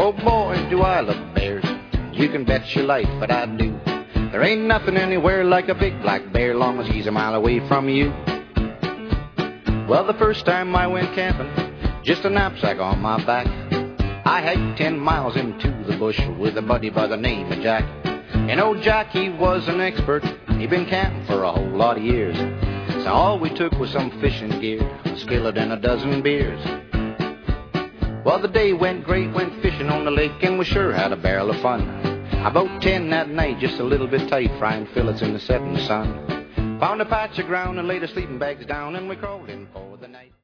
Oh boy, do I love bears. You can bet your life that I do. There ain't nothing anywhere like a big black bear, long as he's a mile away from you. Well, the first time I went camping, just a knapsack on my back, I hiked 10 miles into the bush with a buddy by the name of Jack. And old Jack, he was an expert. He'd been camping for a whole lot of years. So all we took was some fishing gear, a skillet and a dozen beers. Well, the day went great, went fishing on the lake, and we sure had a barrel of fun. About 10 that night, just a little bit tight, frying fillets in the setting sun. Found a patch of ground and laid our sleeping bags down, and we crawled in for